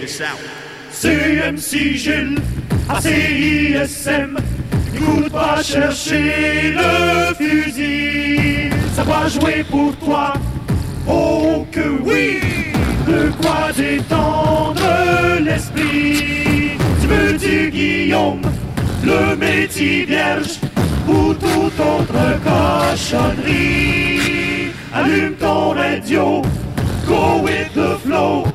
this out. CMC Gilles, à CISM, n'écoute pas chercher le fusil. Ça va jouer pour toi, oh que oui. De quoi détendre l'esprit. Tu veux du Guillaume, le métier vierge, ou toute autre cochonnerie. Allume ton radio, go with the flow.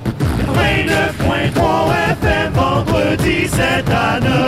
89.3 FM, vendredi 7 à 9.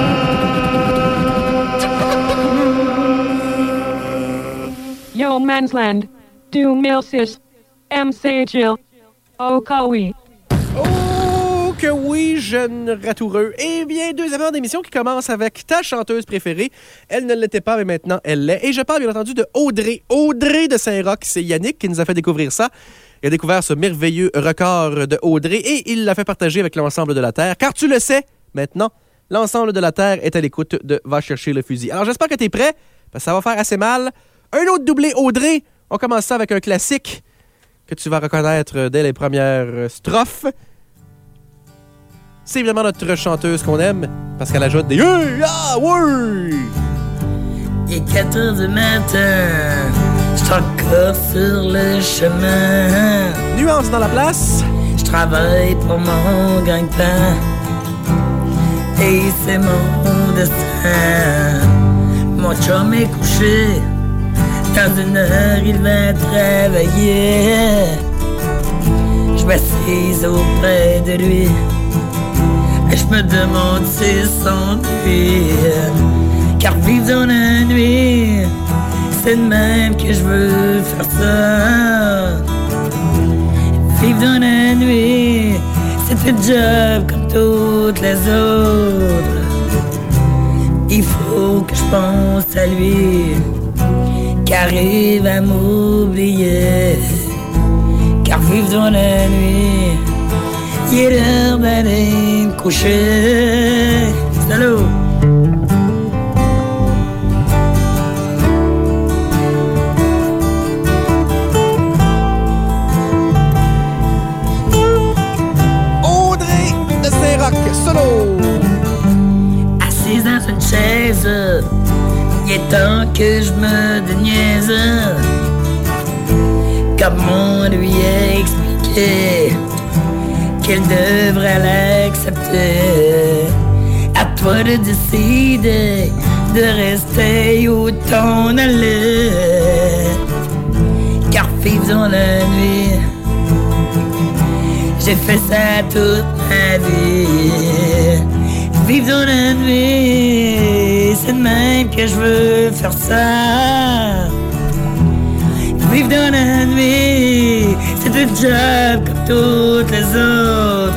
Yo Mansland, du Milsis, MC Jill, oh que oui. Oh que oui, jeune ratoureux. Eh bien, deuxième heure d'émission qui commence avec ta chanteuse préférée. Elle ne l'était pas, mais maintenant elle l'est. Et je parle bien entendu de Audrey. Audrey de Saint-Roch. C'est Yannick qui nous a fait découvrir ça. Il a découvert ce merveilleux record de Audrey et il l'a fait partager avec l'ensemble de la Terre. Car tu le sais, maintenant, l'ensemble de la Terre est à l'écoute de Va chercher le fusil. Alors j'espère que tu es prêt, parce que ça va faire assez mal. Un autre doublé Audrey. On commence ça avec un classique que tu vas reconnaître dès les premières strophes. C'est évidemment notre chanteuse qu'on aime, parce qu'elle ajoute des « ah, oui! » Il est 4 heures du matin, je suis encore sur le chemin. Nuance dans la place. Je travaille pour mon gagne-pain et c'est mon destin. Mon chum est couché, dans une heure il va travailler. Je m'assise auprès de lui et je me demande si son nuit. Car vivre dans la nuit, c'est de même que je veux faire ça. Vivre dans la nuit, c'est un job comme toutes les autres. Il faut que je pense à lui, car il va m'oublier. Car vivre dans la nuit, il est l'heure d'aller me coucher. Salut! Solo. Assise dans une chaise, il est temps que je me déniaise. Comment lui expliquer qu'elle devrait l'accepter? À toi de décider de rester ou t'en aller. Car vivre dans la nuit, j'ai fait ça toute ma vie. Vivre dans la nuit, c'est de même que je veux faire ça. Vivre dans la nuit, c'est un job comme toutes les autres.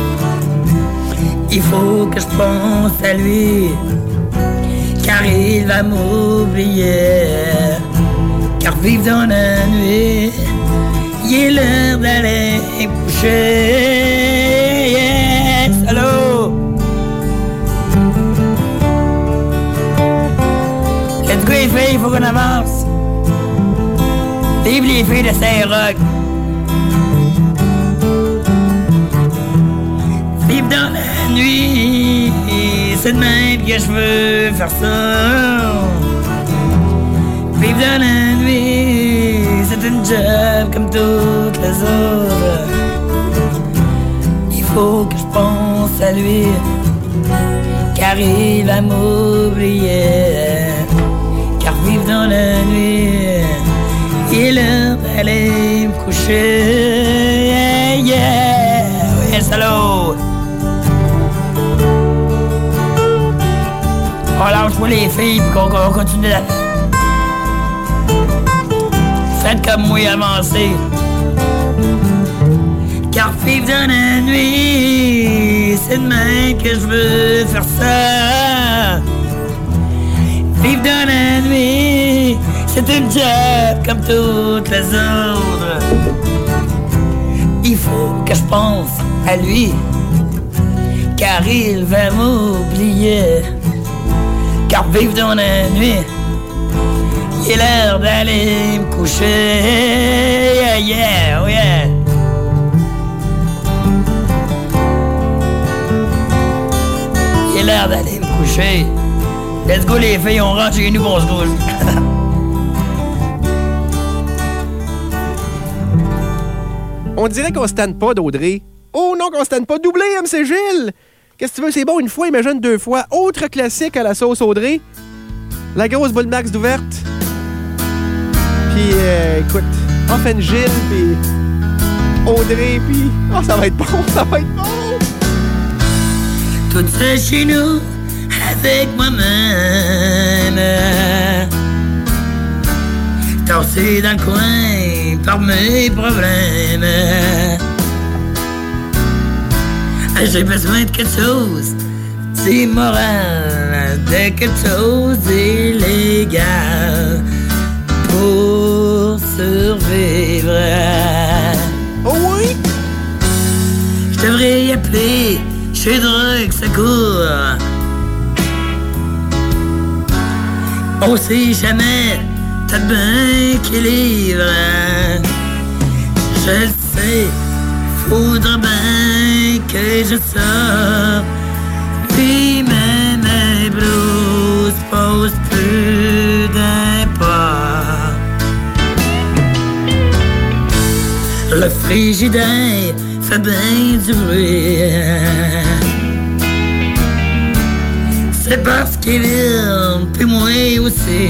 Il faut que je pense à lui, car il va m'oublier. Car vivre dans la nuit, il est l'heure d'aller me coucher. Yes, allô? Let's go les filles, il faut qu'on avance. Vive les filles de Saint-Roch. Vivre dans la nuit, c'est de même que je veux faire ça. Vivre dans la nuit, c'est un job comme toutes les autres. Il faut que je pense à lui, car il va m'oublier. Car vivre dans la nuit, il est l'heure d'aller me coucher. Yeah, yeah, oui, salaud. On lâche-moi les filles, puis qu'on continue la... Faites comme moi, avancez. Car vivre dans la nuit, c'est de même que je veux faire ça. Vivre dans la nuit, c'est un job comme toutes les autres. Il faut que je pense à lui, car il va m'oublier. Car vivre dans la nuit, il est l'heure d'aller me coucher. Yeah, yeah, oh yeah. j'ai l'air d'aller me coucher. Let's go les filles, on rentre chez nous, on se couche. On dirait qu'on se tanne pas d'Audrey. Oh non, qu'on se tanne pas. Doublé, MC Gilles! Qu'est-ce que tu veux? C'est bon une fois, imagine 2 fois. Autre classique à la sauce Audrey. La grosse boule max d'ouverte. Puis, écoute, enfin Gilles, puis Audrey, puis... Oh, ça va être bon, ça va être bon! Toute seule chez nous, avec moi-même. Tassé dans le coin par mes problèmes. J'ai besoin de quelque chose d'immoral, de quelque chose d'illégal pour survivre. Oh oui? Je devrais y appeler chez Drogue Secours. On sait jamais, t'as bien qui livre. Je le sais, faudra bien que je sorte. Puis même mes blues posent plus d'impact. Le frigidaire fait bien du bruit. C'est parce qu'il est vide, puis moi aussi.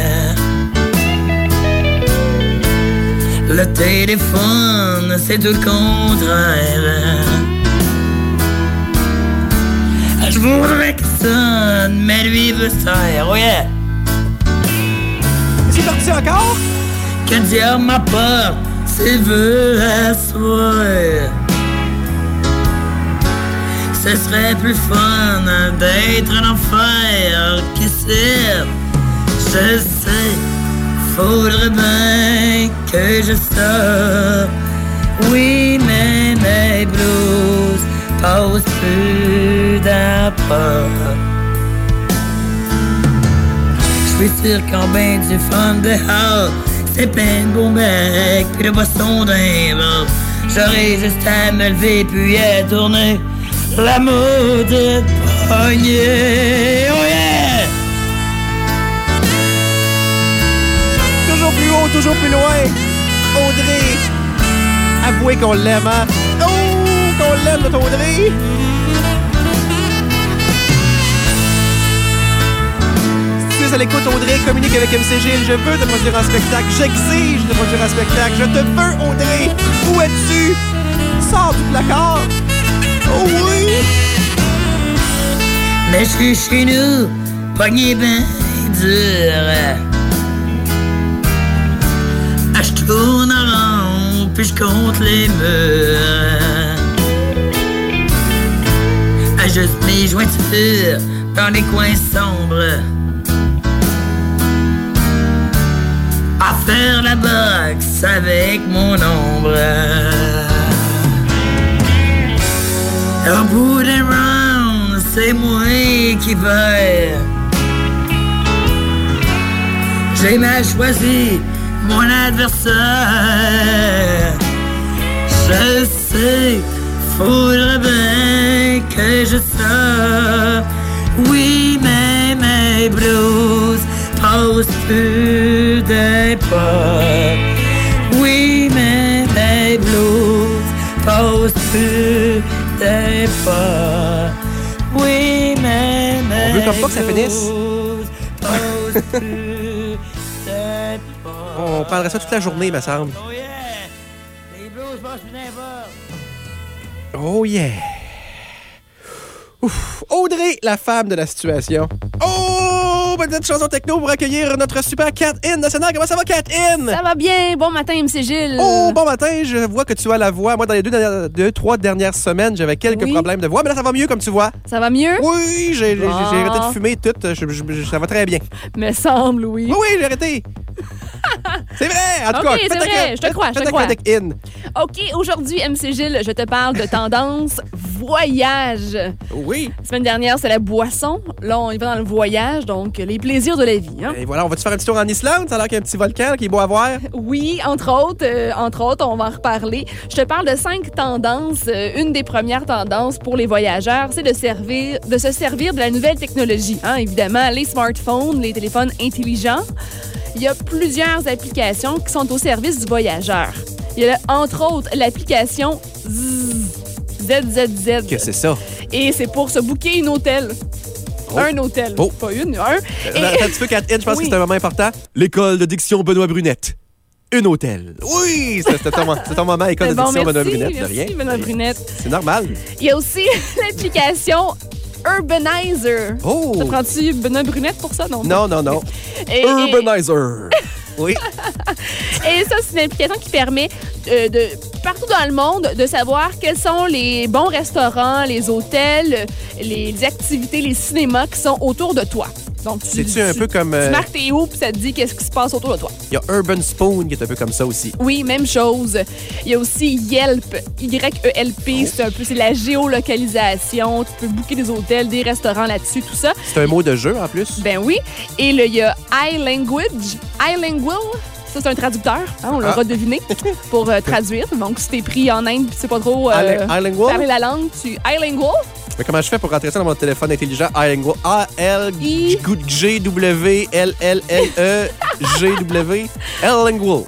Le téléphone, c'est tout le contraire. Je voudrais que ça sonne, mais lui veut se taire, oh yeah. C'est parti encore? Que Dieu m'apporte s'il veut asseoir. Ce serait plus fun d'être en enfer qu'ici. Je sais, faudrait bien que je sorte. Oui, mais mes blues posent plus d'impact. J'suis sûr qu'en ben du fun dehors, c'est plein de beaux mecs puis de boissons d'un bar. J'aurais juste à me lever puis à tourner la maudite poignée. Oh yeah! Toujours plus haut, toujours plus loin. Audrey, avouez qu'on l'aime, hein? Oh, qu'on l'aime, notre Audrey! Si à l'écoute, Audrey, communique avec MC Gilles. Je veux te produire un spectacle. J'exige de produire un spectacle. Je te veux, Audrey. Où es-tu? Sors du placard. Oh oui! Mais je suis chez nous, pogné ben dur. Je tourne en rond, puis je compte les murs. Juste mes jointures dans les coins sombres. À faire la boxe avec mon ombre. Au bout d'un round, c'est moi qui perds. J'ai mal choisi mon adversaire. Je sais, faudrait bien que je sorte. Oui, mais mes blues posent plus d'impact. Oui, mais mes blues posent plus d'impact. Oui, mais mes On veut comme pas que ça finisse. blues posent plus d'impact. On parlerait ça toute la journée, me semble. Oh yeah! Les blues posent plus d'impact. Oh yeah! Ouf. Audrey, la femme de la situation. Oh! Petite chanson techno pour accueillir notre super Cat-In national. Comment ça va, Cat-In? Ça va bien. Bon matin, MC Gilles. Oh, bon matin. Je vois que tu as la voix. Moi, dans les 2-3 dernières semaines, j'avais quelques problèmes de voix. Mais là, ça va mieux, comme tu vois. Ça va mieux? Oui, j'ai arrêté de fumer tout. Ça va très bien. Me semble, oui. Oui, j'ai arrêté. C'est vrai, en tout cas. OK, c'est vrai. Je te crois. In. OK, aujourd'hui, MC Gilles, je te parle de tendances voyage. Oui. La semaine dernière, c'est la boisson. Là, on y va dans le voyage, donc les plaisirs de la vie. Hein? Et voilà, on va-tu faire un petit tour en Islande? Ça a l'air qu'il y a un petit volcan qui est beau à voir. Oui, entre autres, on va en reparler. Je te parle de 5 tendances. Une des premières tendances pour les voyageurs, c'est de se servir de la nouvelle technologie. Hein? Évidemment, les smartphones, les téléphones intelligents. Il y a plusieurs applications qui sont au service du voyageur. Il y a, entre autres, l'application ZZZ. Que c'est ça? Et c'est pour se booker un hôtel. Oh. Un hôtel. Oh. Pas un. Attends un petit peu, Catherine, je pense Oui. que c'est un moment important. L'école de diction Benoît Brunette. Un hôtel. Oui, c'est ton moment, école de diction Benoît Brunette. De rien. Merci, Benoît Brunette. C'est normal. Il y a aussi l'application Urbanizer. Oh! Ça prend-tu Benoît Brunette pour ça? Non. Non. Et- Urbanizer. Oui. Et ça, c'est une application qui permet partout dans le monde de savoir quels sont les bons restaurants, les hôtels, les activités, les cinémas qui sont autour de toi. Donc, C'est-tu un peu comme... Tu marques tes hauts, puis ça te dit qu'est-ce qui se passe autour de toi. Il y a Urban Spoon qui est un peu comme ça aussi. Oui, même chose. Il y a aussi Yelp, Y-E-L-P, c'est la géolocalisation. Tu peux booker des hôtels, des restaurants là-dessus, tout ça. C'est un mot de jeu en plus. Ben oui. Et là, il y a iLanguage. iLanguage, ça, c'est un traducteur. Hein, on l'aura deviné pour traduire. Donc, si t'es pris en Inde et tu sais pas trop iLanguage? parler la langue, tu iLanguage. Mais comment je fais pour rentrer ça dans mon téléphone intelligent? iLanguage. A-L-G-W-L-L-L-E-G-W. L-Language.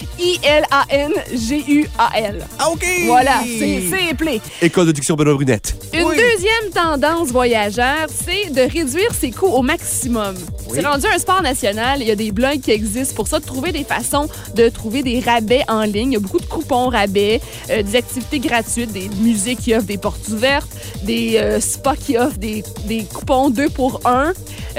I-L-A-N-G-U-A-L. Ah, OK! Voilà, c'est simple. École de diction Benoît Brunette. Une deuxième tendance voyageur, c'est de réduire ses coûts au maximum. Oui. C'est rendu un sport national. Il y a des blogs qui existent pour ça, de trouver des façons de trouver des rabais en ligne. Il y a beaucoup de coupons rabais, des activités gratuites, des musées qui offrent des portes ouvertes, des spas qui offrent des coupons 2 pour 1,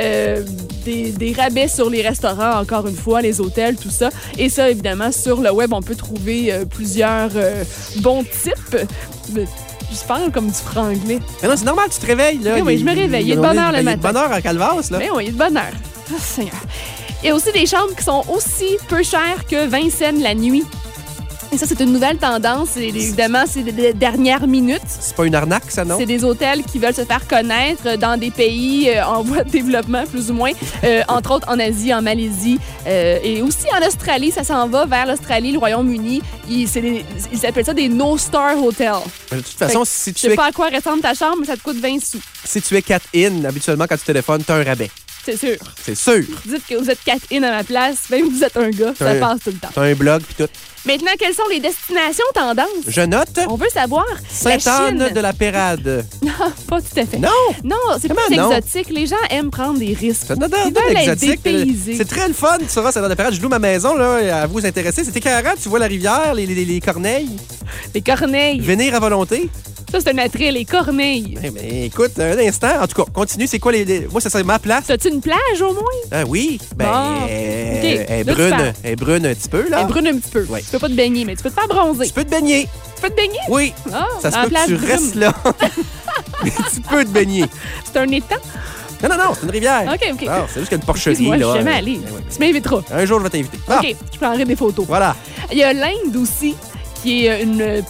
des rabais sur les restaurants, encore une fois, les hôtels, tout ça. Et ça, évidemment, sur le web, on peut trouver plusieurs bons types. Je parle comme du franglais. Mais non, c'est normal, tu te réveilles. Là. Oui, je me réveille. Il y a de bonne heure le matin. Il y a de bonne heure à Calvasse, là. Mais oui, il y a de bonne heure. Oh, Seigneur. Il y a aussi des chambres qui sont aussi peu chères que 20 cents la nuit. Et ça, c'est une nouvelle tendance. Et évidemment, c'est des dernières minutes. C'est pas une arnaque, ça, non? C'est des hôtels qui veulent se faire connaître dans des pays en voie de développement, plus ou moins. Entre autres, en Asie, en Malaisie et aussi en Australie. Ça s'en va vers l'Australie, le Royaume-Uni. Ils appellent ça des no-star hotels. Mais de toute façon, si Je tu sais es pas à quoi ressemble ta chambre, mais ça te coûte 20 sous. si tu es cat-in, habituellement, quand tu téléphones, t'as un rabais. C'est sûr. C'est sûr. Dites que vous êtes 4-in à ma place, même que vous êtes un gars, ça passe tout le temps. T'as un blog, puis tout. Maintenant, quelles sont les destinations tendances? Je note On veut savoir. La Sainte-Anne Chine. de la Pérade. Non, pas tout à fait. Non! Non, c'est Comment plus non? exotique. Les gens aiment prendre des risques. C'est notre Ils veulent être exotique. dépaysés. C'est très le fun, tu sauras, Sainte-Anne de la Pérade. Je loue ma maison, là, à vous intéresser. C'est écœurant, tu vois la rivière, les corneilles. Les corneilles. Venir à volonté. Ça, c'est un attrait, les corneilles. Eh ben, écoute, un instant. En tout cas, continue. C'est quoi moi, ça serait ma place. T'as-tu une plage, au moins? Ah oui. Ben, Bon. elle OK. est Là, tu brune. parles. Elle est brune un petit peu, là. Elle brune un petit peu. Ouais. Tu peux pas te baigner, mais tu peux te faire bronzer. Tu peux te baigner. Tu peux te baigner? Oui. Ah, Ça se dans la peut que tu plage restes brune. là. Mais tu peux te baigner. C'est un étang? Non, c'est une rivière. OK. Non, c'est juste qu'il y a une porcherie, Excuse-moi, là. je suis jamais allée. Ben oui. Tu m'inviteras. Un jour, je vais t'inviter. Ah, OK, je prendrai des photos. voilà. Il y a l'Inde aussi, qui est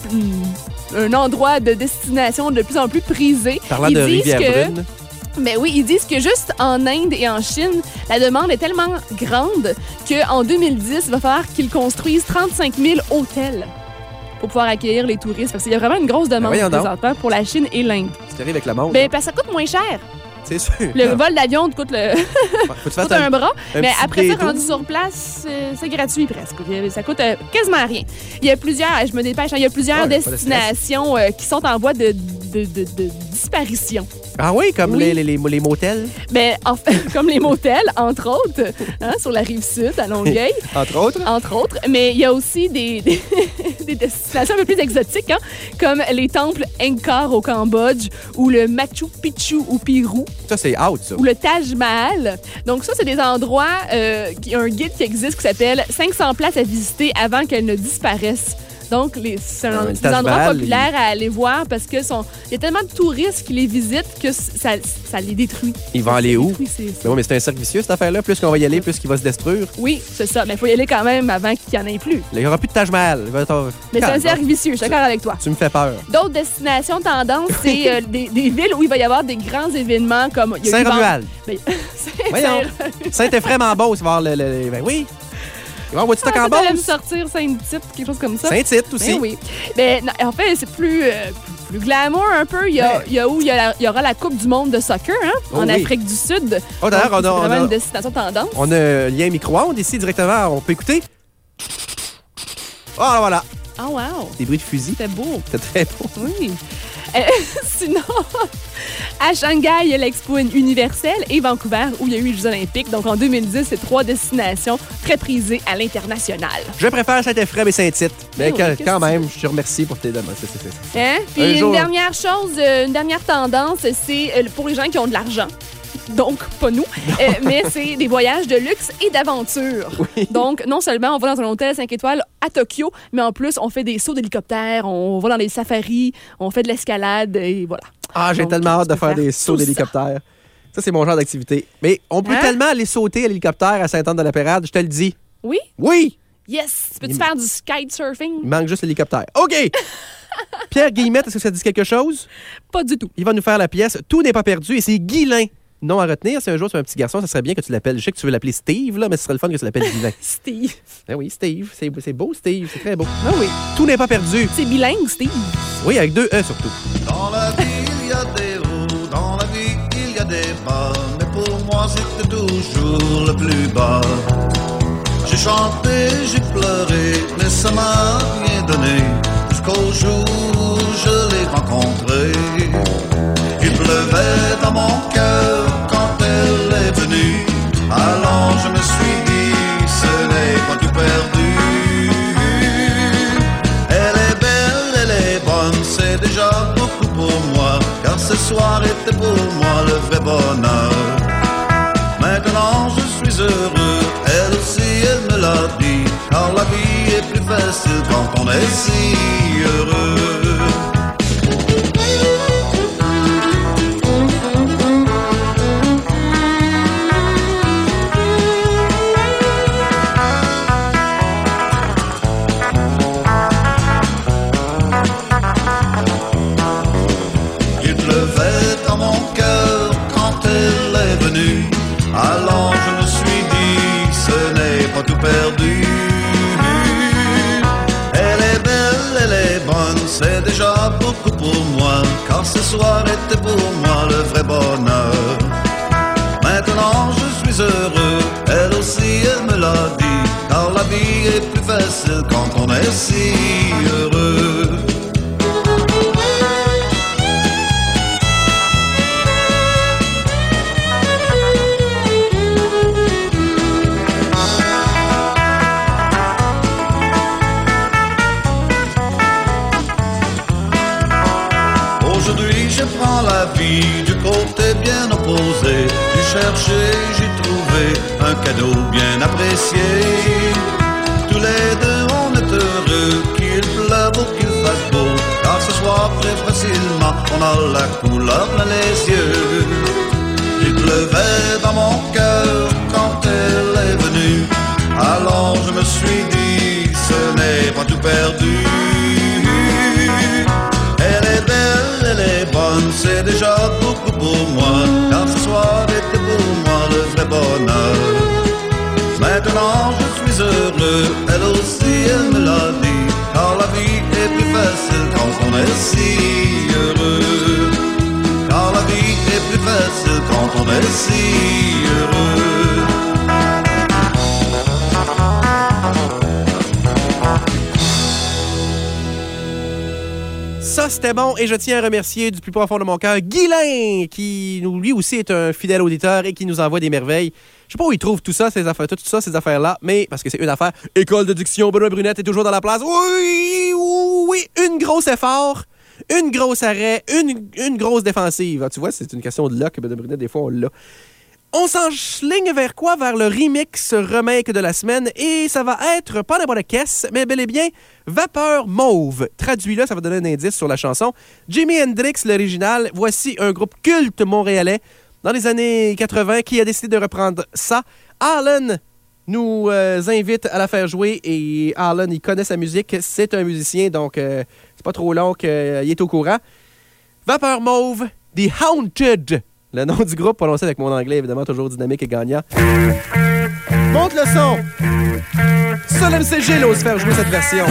un endroit de destination de plus en plus prisé. Parlant Ils de disent rivière que- brune. Ben oui, ils disent que juste en Inde et en Chine, la demande est tellement grande qu'en 2010, il va falloir qu'ils construisent 35 000 hôtels pour pouvoir accueillir les touristes. Parce qu'il y a vraiment une grosse demande voyons donc. présentement pour la Chine et l'Inde. Tu arrives avec le monde. Ben, là. parce que ça coûte moins cher. C'est sûr. Le vol d'avion te coûte, Faut-tu faire coûte un bras, un mais petit après ça, bédo. rendu sur place, c'est gratuit presque. Ça coûte quasiment rien. Il y a plusieurs, je me dépêche, il y a plusieurs Ouais, pas de destinations qui sont en voie de disparition. Ah oui, comme Oui. les motels, Mais en fait, comme les motels, entre autres, hein, sur la rive sud, à Longueuil, entre autres. entre autres. Mais il y a aussi des destinations un peu plus exotiques, hein, comme les temples Angkor au Cambodge ou le Machu Picchu au Pérou Ça, c'est out, ça. ou le Taj Mahal. Donc ça, c'est des endroits qui un guide qui existe qui s'appelle 500 places à visiter avant qu'elles ne disparaissent Donc, c'est un Le des Taj endroits Mahal, populaires à aller voir parce que il y a tellement de touristes qui les visitent que ça les détruit. Ils vont aller où? Détruit, Mais oui, mais c'est un cercle vicieux, cette affaire-là. Plus qu'on va y aller, plus qu'il va se détruire. Oui, c'est ça. Mais il faut y aller quand même avant qu'il n'y en ait plus. Il n'y aura plus de Taj Mahal. Mais c'est un cercle vicieux, je suis d'accord avec toi. Tu me fais peur. D'autres destinations tendances, c'est des villes où il va y avoir des grands événements comme... il y a eu Saint-Romuald. Voyons. Saint-Ephraim-en-Beauce, il va y avoir Ben oui. Il va y avoir Woodstock en Ça allait me Beauce. sortir Saint-Tite, quelque chose comme ça. Saint-Tite aussi. Ben oui. Ben, non, en fait, c'est plus glamour un peu. Il y aura la Coupe du monde de soccer en Afrique du Sud. Oh, d'ailleurs, donc, c'est vraiment une destination tendance. On a un lien micro-ondes ici directement. On peut écouter. Oh, voilà. Ah, wow. Des bruits de fusil. C'était beau. C'était très beau. Oui. Sinon, à Shanghai, il y a l'Expo universelle et Vancouver, où il y a eu les Jeux olympiques. Donc, en 2010, c'est 3 destinations très prisées à l'international. Je préfère Saint-Ephraim et Saint-Tite. Mais Oui, quand même, je te remercie pour tes demandes. Hein? Puis Un jour. dernière chose, une dernière tendance, c'est pour les gens qui ont de l'argent. Donc, pas nous, mais c'est des voyages de luxe et d'aventure. Oui. Donc, non seulement on va dans un hôtel 5 étoiles à Tokyo, mais en plus, on fait des sauts d'hélicoptère, on va dans les safaris, on fait de l'escalade et voilà. Ah, j'ai Donc, tellement hâte tu de peux faire des faire sauts tout ça. d'hélicoptère. Ça, c'est mon genre d'activité. Mais on peut Hein? tellement aller sauter à l'hélicoptère à Sainte-Anne-de-la-Pérade, je te le dis. Oui? Oui! Yes! Peux-tu faire du kitesurfing? Il manque juste l'hélicoptère. OK! Pierre Guillemette, est-ce que ça dit quelque chose? Pas du tout. Il va nous faire la pièce Tout n'est pas perdu et c'est Guilain. Non à retenir, si un jour tu es un petit garçon, ça serait bien que tu l'appelles. Je sais que tu veux l'appeler Steve, là, mais ce serait le fun que tu l'appelles Guilain. Steve. Ah oui, Steve. C'est beau, Steve. C'est très beau. Ah oui. Tout n'est pas perdu. C'est bilingue, Steve. Oui, avec 2 E surtout. Dans la vie, il y a des hauts, dans la vie, il y a des bas. Mais pour moi, c'était toujours le plus bas. J'ai chanté, j'ai pleuré, mais ça m'a rien donné. Jusqu'au jour où je l'ai rencontrée. Il pleuvait dans mon cœur quand elle est venue. Alors je me suis dit, ce n'est pas tout perdu. Elle est belle, elle est bonne, c'est déjà beaucoup pour moi. Car ce soir était pour moi le vrai bonheur. Maintenant je suis heureux, elle aussi elle me l'a dit. Car la vie est plus facile quand on est si heureux. Il pleuvait dans mon cœur quand elle est venue. Alors je me suis dit, ce n'est pas tout perdu. Elle est belle, elle est bonne, c'est déjà beaucoup pour moi. Car ce soir était pour moi le vrai bonheur. Maintenant je suis heureux, elle aussi elle me l'a dit. Car la vie est plus facile quand on est si heureux. Aujourd'hui je prends la vie du côté bien opposé. J'ai cherché, j'ai trouvé un cadeau bien apprécié. Tous les deux on est heureux, qu'il pleuve ou qu'il fasse beau. Car ce soir très facilement on a la couleur plein les yeux. Il pleuvait dans mon cœur quand elle est venue. Alors je me suis dit, ce n'est pas tout perdu. Elle est belle, elle est bonne, c'est déjà beaucoup pour moi. Car ce soir était pour moi le vrai bonheur. Maintenant je suis heureux, elle aussi elle me l'a dit. Car la vie est plus facile quand on est si heureux. Car la vie est plus facile quand on est si heureux. Ça, c'était bon et je tiens à remercier du plus profond de mon cœur Guilain, qui lui aussi est un fidèle auditeur et qui nous envoie des merveilles. Je sais pas où il trouve tout ça, ces affaires-là, mais parce que c'est une affaire. École de diction, Benoît Brunette est toujours dans la place. Oui, une grosse effort, une grosse arrêt, une grosse défensive. Ah, tu vois, c'est une question de luck, Benoît Brunette, des fois, on l'a. On s'enligne vers quoi? Vers le remake de la semaine. Et ça va être pas n'importe caisse, mais bel et bien Vapeur Mauve. Traduit là, ça va donner un indice sur la chanson. Jimi Hendrix, l'original. Voici un groupe culte montréalais dans les années 80 qui a décidé de reprendre ça. Alan nous invite à la faire jouer et Alan, il connaît sa musique. C'est un musicien, donc c'est pas trop long qu'il est au courant. Vapeur Mauve, The Haunted. Le nom du groupe, prononcé avec mon anglais, évidemment, toujours dynamique et gagnant. Monte le son! Seul MC Gilles ose faire jouer cette version.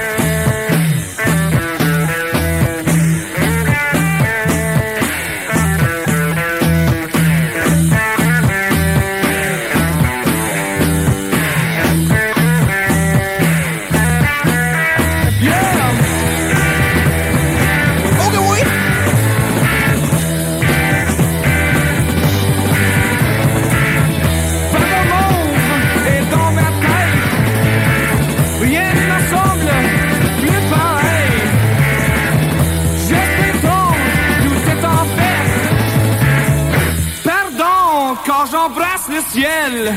J'embrasse le ciel.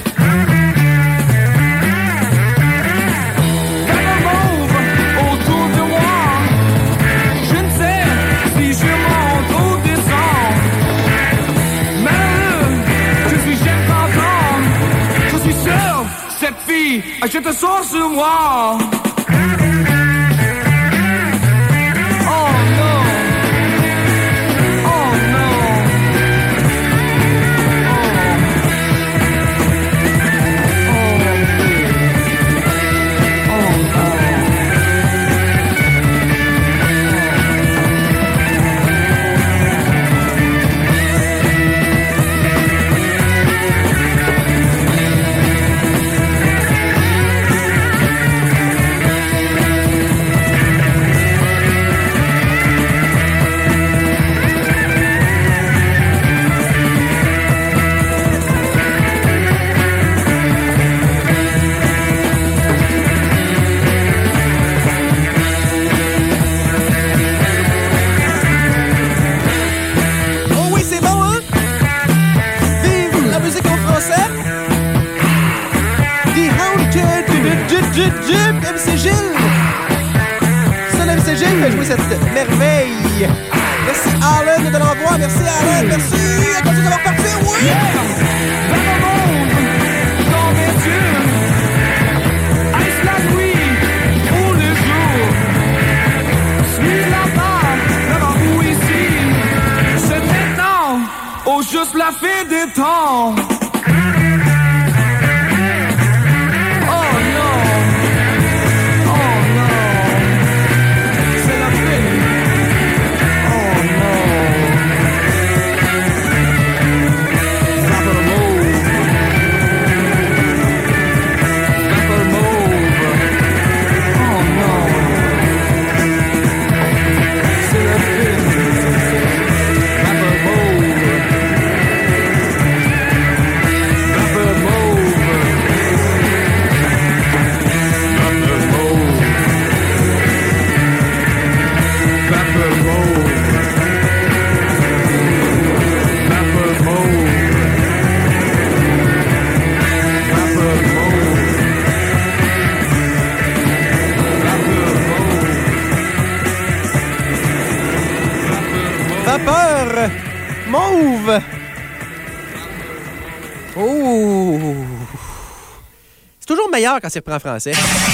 Vapeur mauve autour de moi. Je ne sais si je monte ou descends. Malheureux, je suis jeune content. Je suis sûr, cette fille, je te sors sur moi. MC Gilles! Seul MC Gilles fait jouer cette merveille! Merci Alan de l'envoi, merci Alan, merci! Continue d'avoir parti, oui! Dans le monde, dans mes yeux, est-ce la nuit ou le jour? Suis là-bas ou ici? C'est maintenant ou juste la fin des temps? Vapeur Mauve. Oh! C'est toujours meilleur quand c'est repris en français.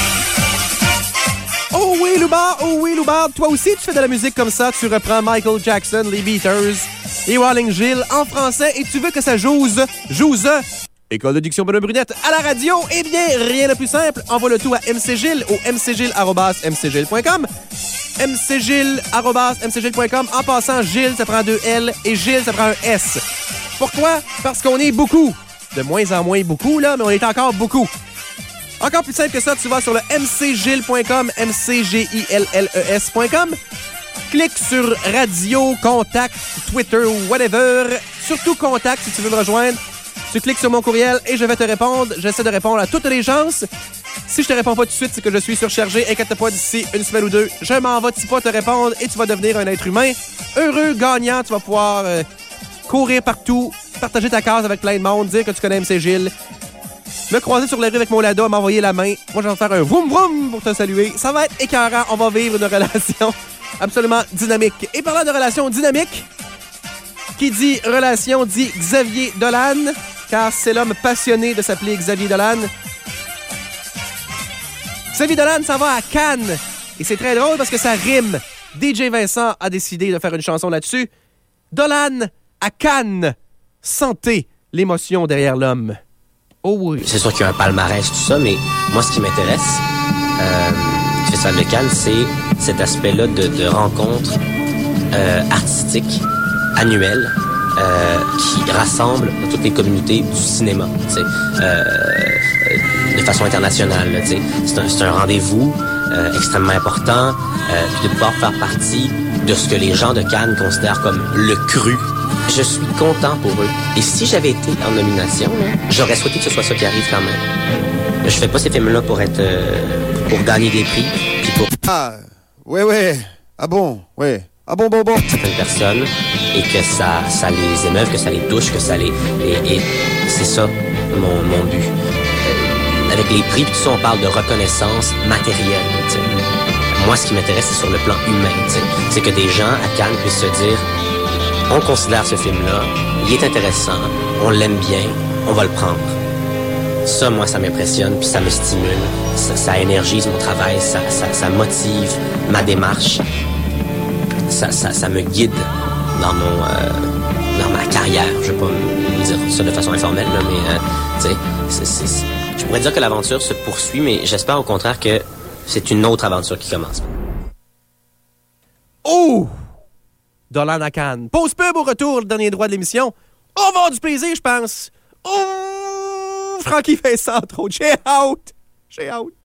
Oh oui, Loubard, toi aussi tu fais de la musique comme ça, tu reprends Michael Jackson, les Beatles et Walling Gill en français et tu veux que ça joue École de diction Benoît Brunette à la radio? Eh bien, rien de plus simple, envoie le tout à MC Gilles au mcgilles@mcgilles.com. mcgilles@mcgilles.com. En passant, Gilles, ça prend 2 L et Gilles, ça prend un S. Pourquoi? Parce qu'on est beaucoup. De moins en moins beaucoup, là, mais on est encore beaucoup. Encore plus simple que ça, tu vas sur le mcgilles.com, mcgilles.com. Clique sur radio, contact, Twitter ou whatever. Surtout contact si tu veux me rejoindre. Tu cliques sur mon courriel et je vais te répondre. J'essaie de répondre à toutes les gens. Si je te réponds pas tout de suite, c'est que je suis surchargé. Inquiète pas, d'ici une semaine ou deux, je m'en vais pas te répondre et tu vas devenir un être humain heureux, gagnant. Tu vas pouvoir courir partout, partager ta case avec plein de monde, dire que tu connais MC Gilles, me croiser sur les rues avec mon Lada, m'envoyer la main. Moi, je vais faire un vroom vroom pour te saluer. Ça va être écœurant. On va vivre une relation absolument dynamique. Et parlant de relation dynamique, qui dit relation dit Xavier Dolan, car c'est l'homme passionné de s'appeler Xavier Dolan. Xavier Dolan s'en va à Cannes. Et c'est très drôle parce que ça rime. DJ Vincent a décidé de faire une chanson là-dessus. Dolan à Cannes. Sentez l'émotion derrière l'homme. Oh oui. C'est sûr qu'il y a un palmarès, tout ça, mais moi, ce qui m'intéresse du Festival de Cannes, c'est cet aspect-là de rencontre artistique annuelle qui rassemble toutes les communautés du cinéma, de façon internationale. Là, c'est un rendez-vous extrêmement important, puis de pouvoir faire partie de ce que les gens de Cannes considèrent comme le cru. Je suis content pour eux. Et si j'avais été en nomination, là, j'aurais souhaité que ce soit ça qui arrive quand même. Je fais pas ces films-là pour être pour gagner des prix, puis pour... Ah, ouais. Ah bon, ouais. Ah bon. Certaines personnes, et que ça les émeuve, que ça les touche, que ça les... Et c'est ça, mon but. Avec les prix, puis tout ça, on parle de reconnaissance matérielle, t'sais. Moi, ce qui m'intéresse, c'est sur le plan humain, t'sais. C'est que des gens à Cannes puissent se dire... On considère ce film-là, il est intéressant, on l'aime bien, on va le prendre. Ça, moi, ça m'impressionne, puis ça me stimule, ça énergise mon travail, ça motive ma démarche, ça me guide dans ma carrière. Je vais pas me dire ça de façon informelle, là, mais tu sais, je pourrais dire que l'aventure se poursuit, mais j'espère au contraire que c'est une autre aventure qui commence. Oh! Dolan à Cannes. Pause pub au retour, le dernier droit de l'émission. On va avoir du plaisir, je pense. Oh! Francky Vincent, trop. J'ai out.